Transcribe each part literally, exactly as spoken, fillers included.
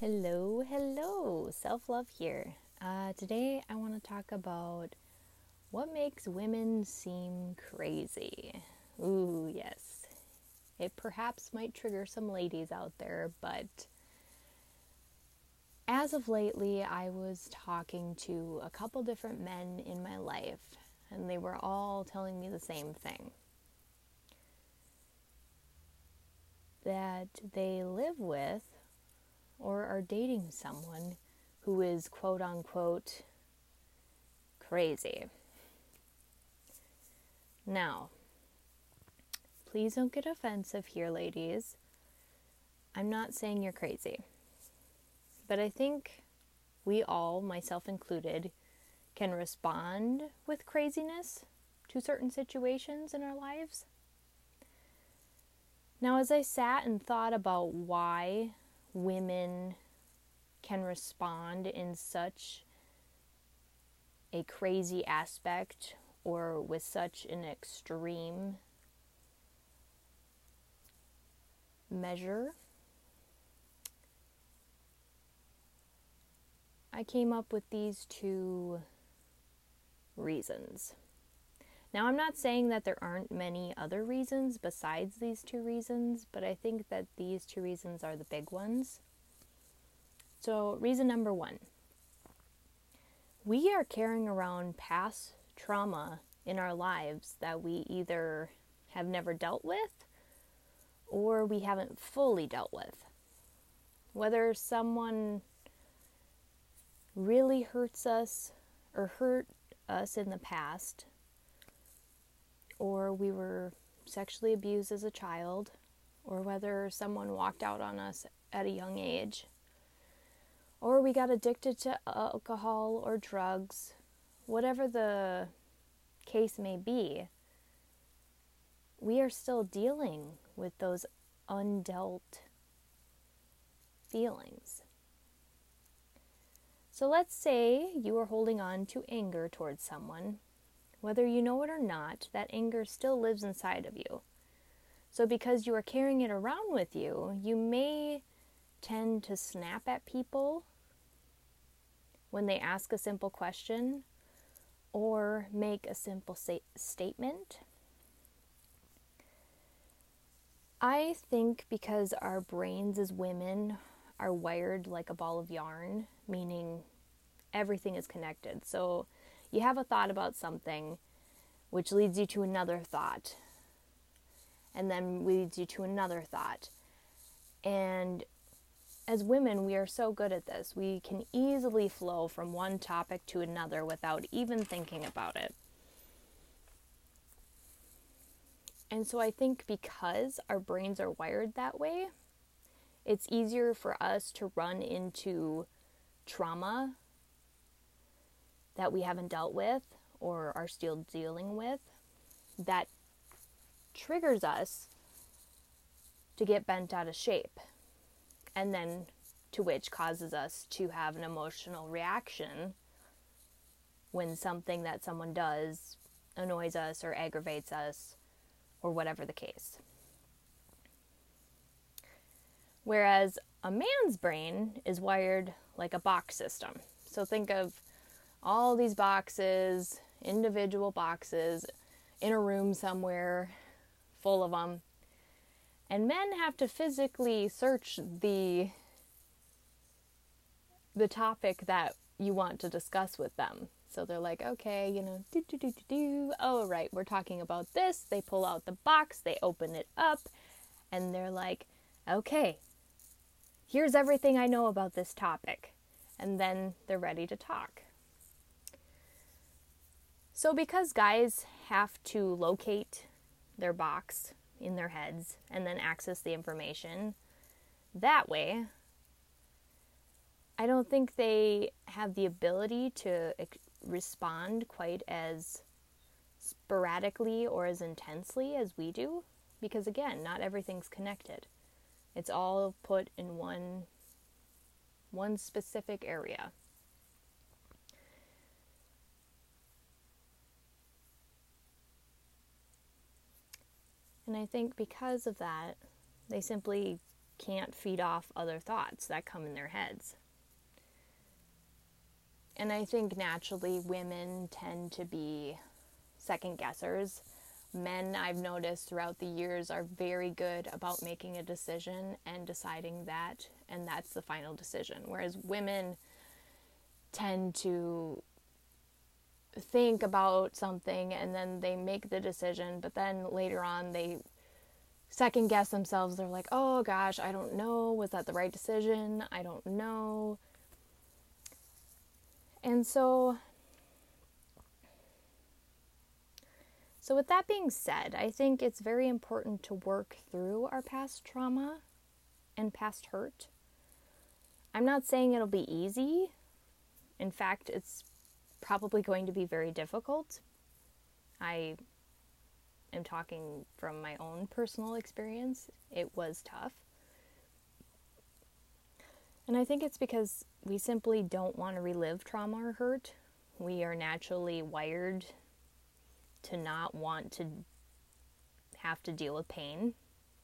Hello, hello, self-love here. Uh, today I want to talk about what makes women seem crazy. Ooh, yes. It perhaps might trigger some ladies out there, but as of lately, I was talking to a couple different men in my life, and they were all telling me the same thing. That they live with or are dating someone who is quote unquote crazy. Now, please don't get offensive here, ladies. I'm not saying you're crazy. But I think we all, myself included, can respond with craziness to certain situations in our lives. Now, as I sat and thought about why women can respond in such a crazy aspect or with such an extreme measure, I came up with these two reasons. Now, I'm not saying that there aren't many other reasons besides these two reasons, but I think that these two reasons are the big ones. So, reason number one. We are carrying around past trauma in our lives that we either have never dealt with or we haven't fully dealt with. Whether someone really hurts us or hurt us in the past, or we were sexually abused as a child, or whether someone walked out on us at a young age, or we got addicted to alcohol or drugs, whatever the case may be, we are still dealing with those undealt feelings. So let's say you are holding on to anger towards someone. Whether you know it or not, that anger still lives inside of you. So because you are carrying it around with you, you may tend to snap at people when they ask a simple question or make a simple sa- statement. I think because our brains as women are wired like a ball of yarn, meaning everything is connected. So you have a thought about something, which leads you to another thought, and then leads you to another thought. And as women, we are so good at this. We can easily flow from one topic to another without even thinking about it. And so I think because our brains are wired that way, it's easier for us to run into trauma that we haven't dealt with or are still dealing with that triggers us to get bent out of shape, and then to which causes us to have an emotional reaction when something that someone does annoys us or aggravates us or whatever the case. Whereas a man's brain is wired like a box system. So think of all these boxes, individual boxes, in a room somewhere full of them. And men have to physically search the the topic that you want to discuss with them. So they're like, okay, you know, do, do, do, do, do. Oh, right, we're talking about this. They pull out the box, they open it up, and they're like, okay, here's everything I know about this topic. And then they're ready to talk. So because guys have to locate their box in their heads and then access the information that way, I don't think they have the ability to ex- respond quite as sporadically or as intensely as we do. Because again, not everything's connected. It's all put in one, one specific area. And I think because of that, they simply can't feed off other thoughts that come in their heads. And I think naturally women tend to be second guessers. Men, I've noticed throughout the years, are very good about making a decision and deciding that, and that's the final decision. Whereas women tend to think about something and then they make the decision, but then later on they second guess themselves. They're like, oh gosh, I don't know. Was that the right decision? I don't know. And so, so with that being said, I think it's very important to work through our past trauma and past hurt. I'm not saying it'll be easy. In fact, it's probably going to be very difficult. I am talking from my own personal experience. It was tough. And I think it's because we simply don't want to relive trauma or hurt. We are naturally wired to not want to have to deal with pain.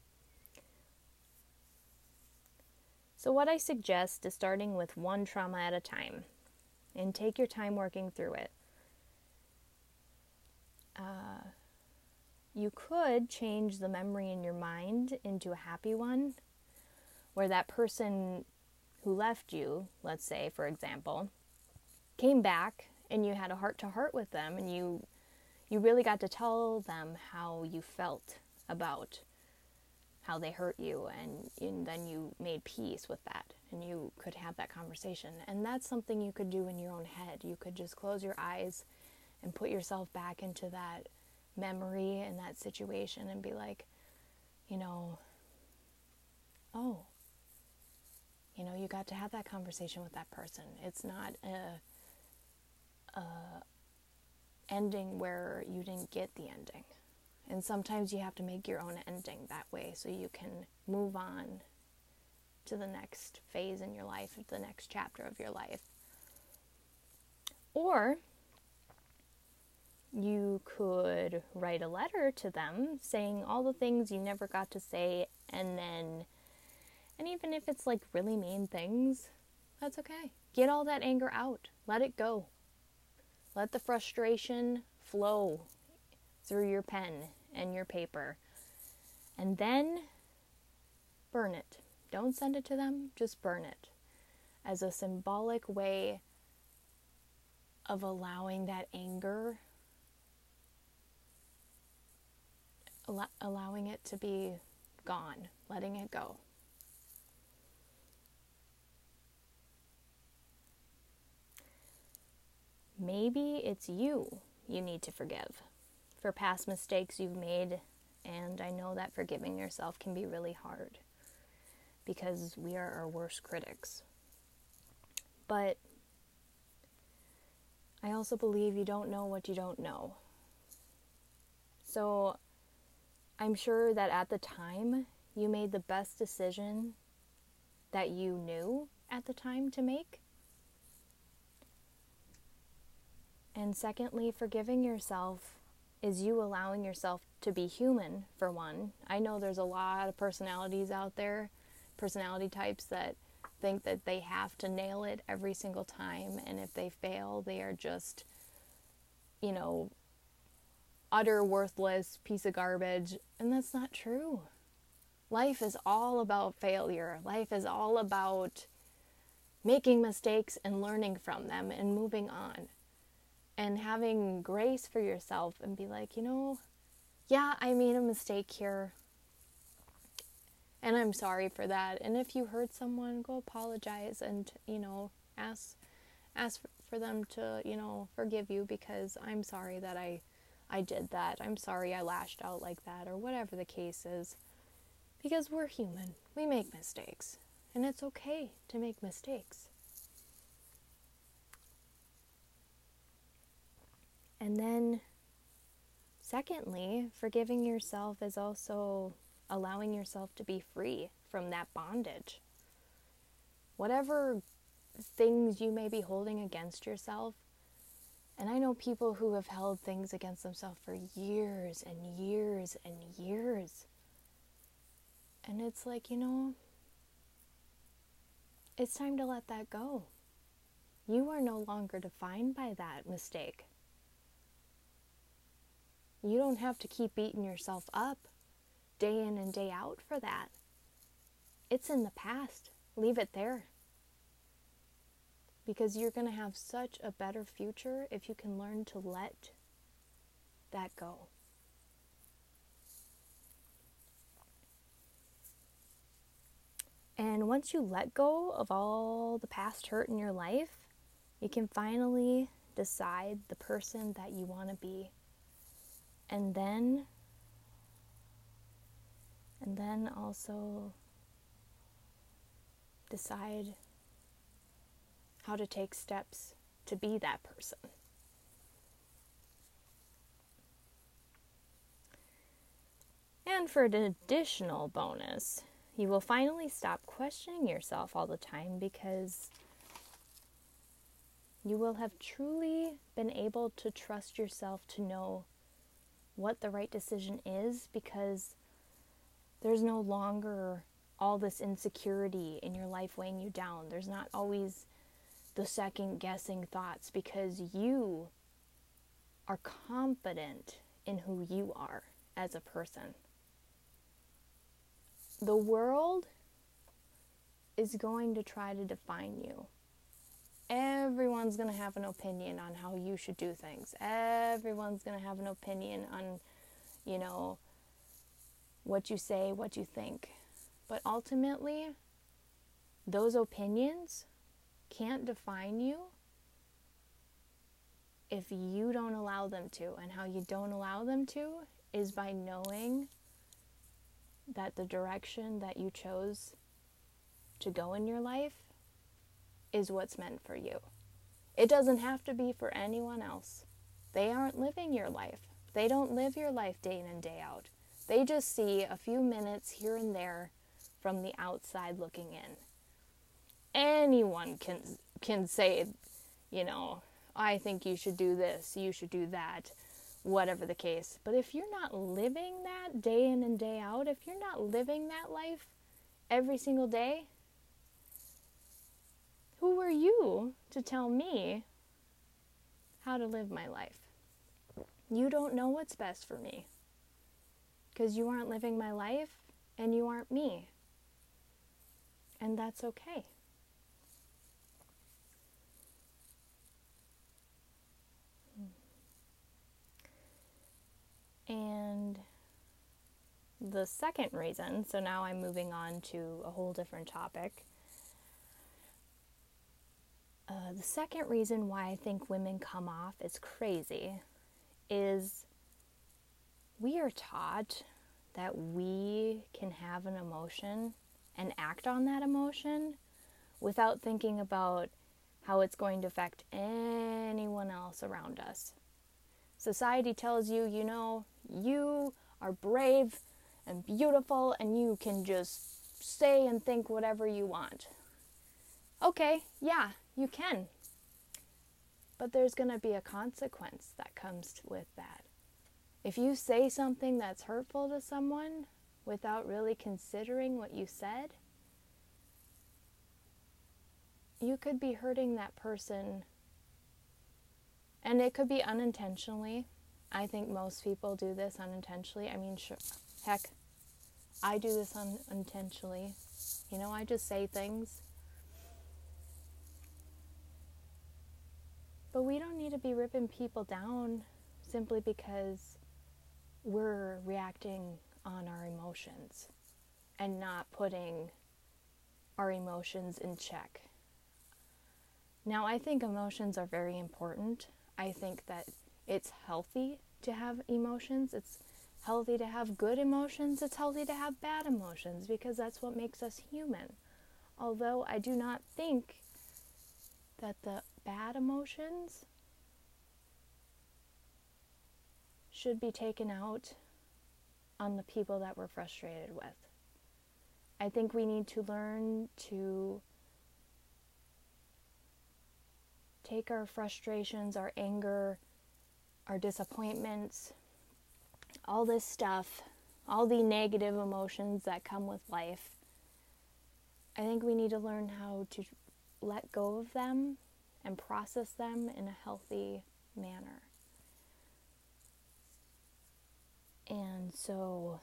So what I suggest is starting with one trauma at a time and take your time working through it. Uh, you could change the memory in your mind into a happy one where that person who left you, let's say, for example, came back and you had a heart-to-heart with them and you you really got to tell them how you felt about how they hurt you, and, and then you made peace with that and you could have that conversation. And that's something you could do in your own head. You could just close your eyes and put yourself back into that memory and that situation and be like, you know, oh, you know, you got to have that conversation with that person. It's not a, a ending where you didn't get the ending. And sometimes you have to make your own ending that way so you can move on to the next phase in your life, the next chapter of your life. Or you could write a letter to them saying all the things you never got to say, and then, and even if it's like really mean things, that's okay. Get all that anger out. Let it go. Let the frustration flow through your pen and your paper. And then burn it. Don't send it to them, just burn it as a symbolic way of allowing that anger, al- allowing it to be gone, letting it go. Maybe it's you you need to forgive for past mistakes you've made, and I know that forgiving yourself can be really hard because we are our worst critics. But I also believe you don't know what you don't know. So I'm sure that at the time you made the best decision that you knew at the time to make. And secondly, forgiving yourself is you allowing yourself to be human, for one. I know there's a lot of personalities out there, personality types that think that they have to nail it every single time, and if they fail, they are just, you know, utter worthless piece of garbage, and that's not true. Life is all about failure. Life is all about making mistakes and learning from them and moving on. And having grace for yourself and be like, you know, yeah, I made a mistake here. And I'm sorry for that. And if you hurt someone, go apologize and, you know, ask ask for them to, you know, forgive you because I'm sorry that I, I did that. I'm sorry I lashed out like that, or whatever the case is. Because we're human. We make mistakes. And it's okay to make mistakes. And then, secondly, forgiving yourself is also allowing yourself to be free from that bondage. Whatever things you may be holding against yourself, and I know people who have held things against themselves for years and years and years. And it's like, you know, it's time to let that go. You are no longer defined by that mistake. You don't have to keep beating yourself up day in and day out for that. It's in the past. Leave it there. Because you're going to have such a better future if you can learn to let that go. And once you let go of all the past hurt in your life, you can finally decide the person that you want to be. And then, and then also decide how to take steps to be that person. And for an additional bonus, you will finally stop questioning yourself all the time because you will have truly been able to trust yourself to know what the right decision is, because there's no longer all this insecurity in your life weighing you down. There's not always the second guessing thoughts, because you are confident in who you are as a person. The world is going to try to define you. Everyone's going to have an opinion on how you should do things. Everyone's going to have an opinion on, you know, what you say, what you think. But ultimately, those opinions can't define you if you don't allow them to. And how you don't allow them to is by knowing that the direction that you chose to go in your life is what's meant for you. It doesn't have to be for anyone else. They aren't living your life. They don't live your life day in and day out. They just see a few minutes here and there from the outside looking in. Anyone can can say, you know, I think you should do this, you should do that, whatever the case. But if you're not living that day in and day out, if you're not living that life every single day, who are you to tell me how to live my life? You don't know what's best for me, because you aren't living my life and you aren't me. And that's okay. And the second reason, so now I'm moving on to a whole different topic. Uh, the second reason why I think women come off as crazy is we are taught that we can have an emotion and act on that emotion without thinking about how it's going to affect anyone else around us. Society tells you, you know, you are brave and beautiful and you can just say and think whatever you want. Okay, yeah, you can. But there's going to be a consequence that comes with that. If you say something that's hurtful to someone without really considering what you said, you could be hurting that person. And it could be unintentionally. I think most people do this unintentionally. I mean, sure, heck, I do this unintentionally. You know, I just say things. But we don't need to be ripping people down simply because we're reacting on our emotions and not putting our emotions in check. Now, I think emotions are very important. I think that it's healthy to have emotions. It's healthy to have good emotions. It's healthy to have bad emotions, because that's what makes us human. Although I do not think that the bad emotions should be taken out on the people that we're frustrated with. I think we need to learn to take our frustrations, our anger, our disappointments, all this stuff, all the negative emotions that come with life, I think we need to learn how to let go of them and process them in a healthy manner. And so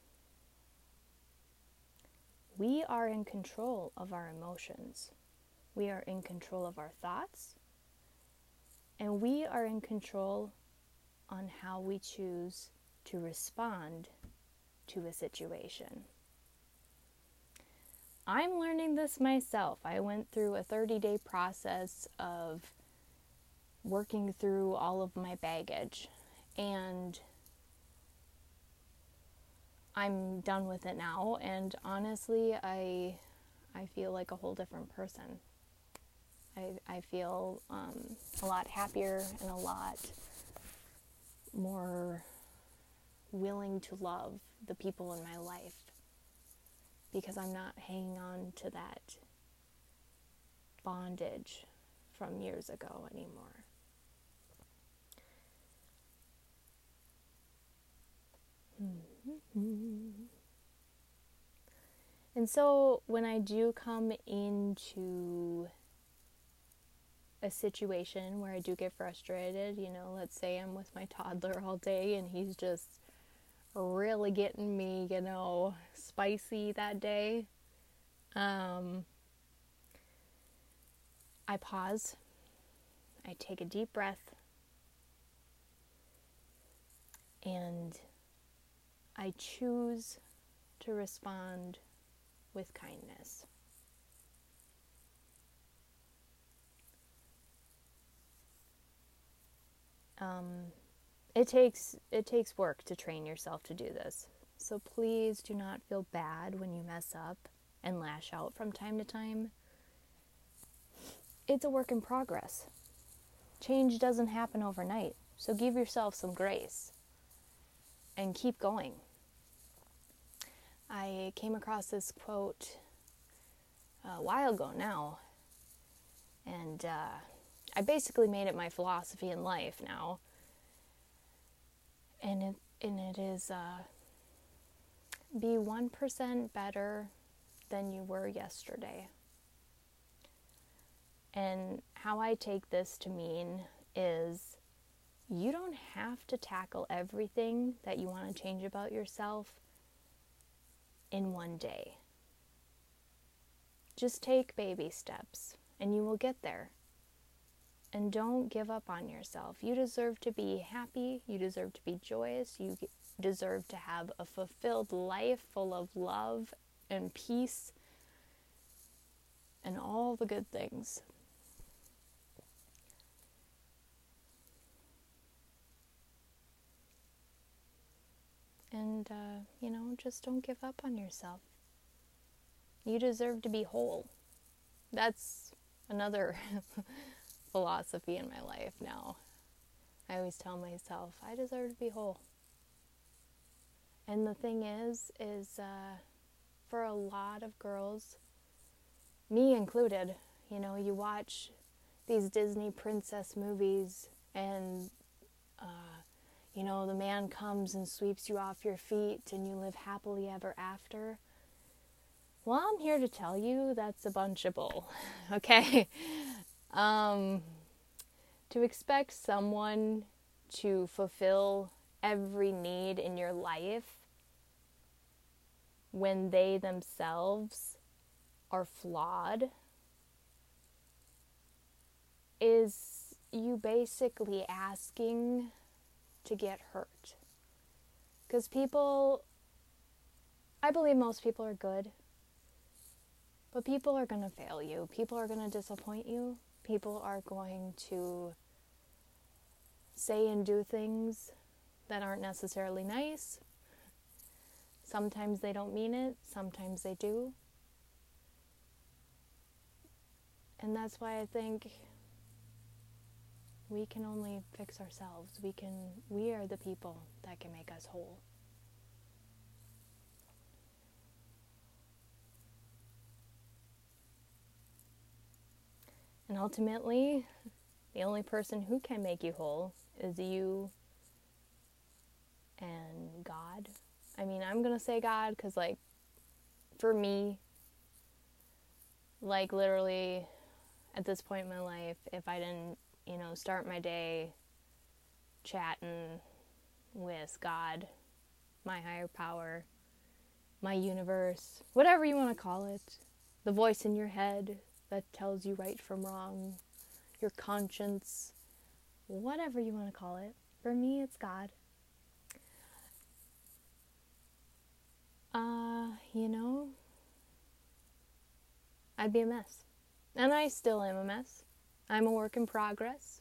we are in control of our emotions. We are in control of our thoughts. And we are in control on how we choose to respond to a situation. I'm learning this myself. I went through a thirty-day process of working through all of my baggage, and I'm done with it now, and honestly, I I feel like a whole different person. I, I feel um, a lot happier and a lot more willing to love the people in my life, because I'm not hanging on to that bondage from years ago anymore. Mm-hmm. And so when I do come into a situation where I do get frustrated, you know, let's say I'm with my toddler all day and he's just really getting me, you know, spicy that day, um, I pause, I take a deep breath, and I choose to respond with kindness. Um, it takes it takes work to train yourself to do this. So please do not feel bad when you mess up and lash out from time to time. It's a work in progress. Change doesn't happen overnight, so give yourself some grace and keep going. I came across this quote a while ago now, and uh, I basically made it my philosophy in life now. And it and it is uh, be one percent better than you were yesterday. And how I take this to mean is you don't have to tackle everything that you want to change about yourself in one day. Just take baby steps and you will get there. And don't give up on yourself. You deserve to be happy. You deserve to be joyous. You deserve to have a fulfilled life full of love and peace and all the good things. And, uh, you know, just don't give up on yourself. You deserve to be whole. That's another philosophy in my life now. I always tell myself, I deserve to be whole. And the thing is, is uh, for a lot of girls, me included, you know, you watch these Disney princess movies and, uh, you know, the man comes and sweeps you off your feet and you live happily ever after. Well, I'm here to tell you that's a bunch of bull, okay? Um, to expect someone to fulfill every need in your life when they themselves are flawed is you basically asking to get hurt. Because people, I believe most people are good, but people are going to fail you. People are going to disappoint you. People are going to say and do things that aren't necessarily nice. Sometimes they don't mean it. Sometimes they do. And that's why I think we can only fix ourselves. We can, we are the people that can make us whole. And ultimately, the only person who can make you whole is you and God. I mean, I'm going to say God because, like, for me, Like, literally, at this point in my life, if I didn't, you know, start my day chatting with God, my higher power, my universe, whatever you want to call it, the voice in your head that tells you right from wrong, your conscience, whatever you want to call it. For me, it's God. Uh, you know, I'd be a mess. And I still am a mess. I'm a work in progress.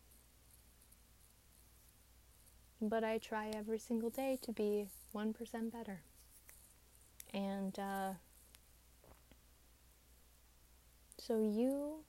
But I try every single day to be one percent better. And uh, so you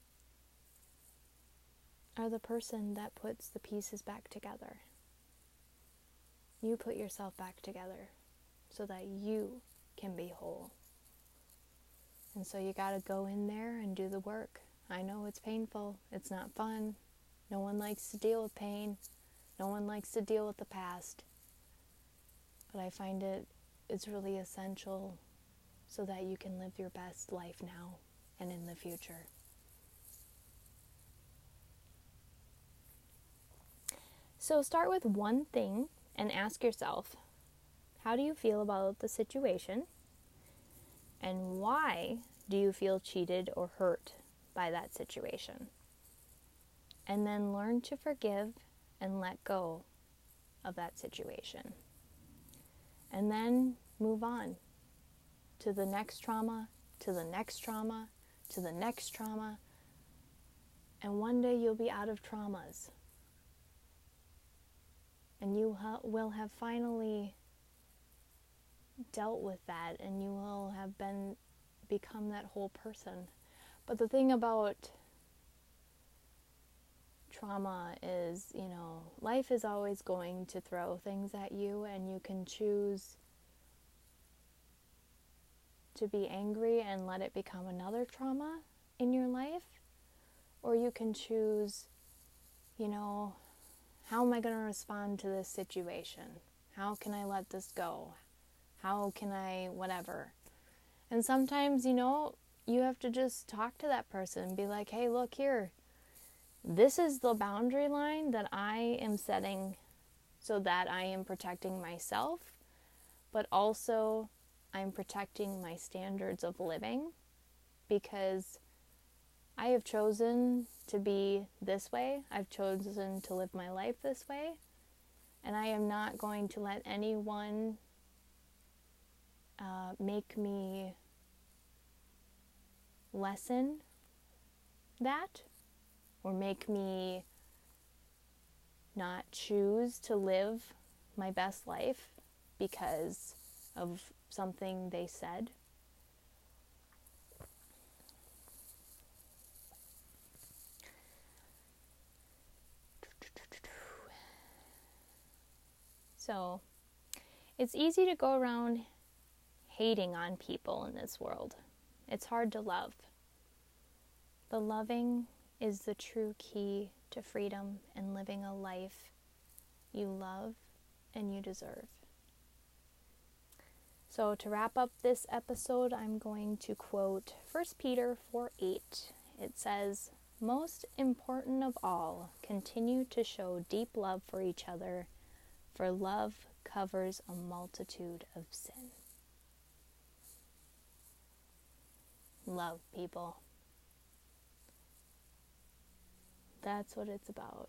are the person that puts the pieces back together. You put yourself back together so that you can be whole. And so you gotta go in there and do the work. I know it's painful. It's not fun. No one likes to deal with pain. No one likes to deal with the past. But I find it it's really essential so that you can live your best life now and in the future. So start with one thing and ask yourself, how do you feel about the situation? And why do you feel cheated or hurt by that situation? And then learn to forgive and let go of that situation. And then move on to the next trauma, to the next trauma, to the next trauma. And one day you'll be out of traumas. And you ha- will have finally dealt with that, and you will have been become that whole person. But the thing about trauma is, you know, life is always going to throw things at you, and you can choose to be angry and let it become another trauma in your life, or you can choose, you know, how am I going to respond to this situation? How can I let this go? How can I whatever? And sometimes, you know, you have to just talk to that person and be like, hey, look here. This is the boundary line that I am setting so that I am protecting myself, but also I'm protecting my standards of living, because I have chosen to be this way. I've chosen to live my life this way, and I am not going to let anyone uh, make me lessen that, or make me not choose to live my best life because of something they said. So, it's easy to go around hating on people in this world. It's hard to love. But loving is the true key to freedom and living a life you love and you deserve. So to wrap up this episode, I'm going to quote First Peter four eight. It says, "Most important of all, continue to show deep love for each other, for love covers a multitude of sin." Love, people. That's what it's about.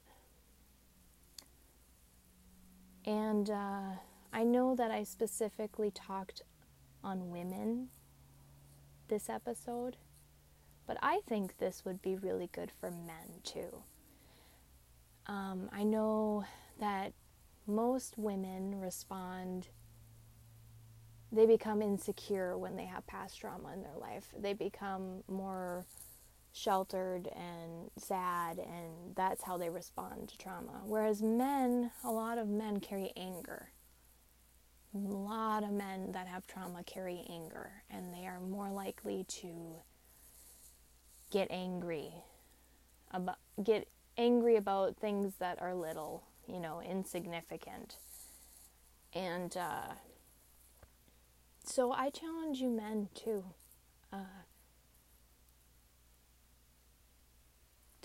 And uh, I know that I specifically talked on women this episode, but I think this would be really good for men too. Um, I know that most women respond, they become insecure when they have past trauma in their life. They become more sheltered and sad, and that's how they respond to trauma. Whereas men, a lot of men carry anger. A lot of men that have trauma carry anger, and they are more likely to get angry about get angry about things that are little, you know, insignificant. And uh, so I challenge you men too. Uh,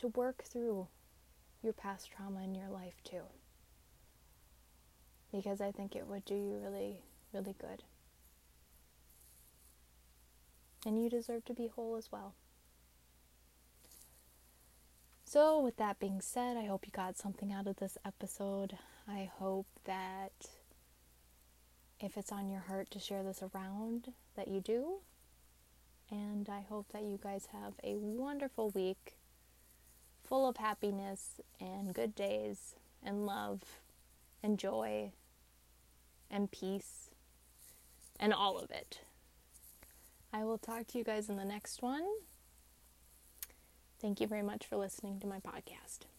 to work through your past trauma in your life too. Because I think it would do you really, really good. And you deserve to be whole as well. So with that being said, I hope you got something out of this episode. I hope that if it's on your heart to share this around, that you do. And I hope that you guys have a wonderful week full of happiness and good days and love and joy and peace and all of it. I will talk to you guys in the next one. Thank you very much for listening to my podcast.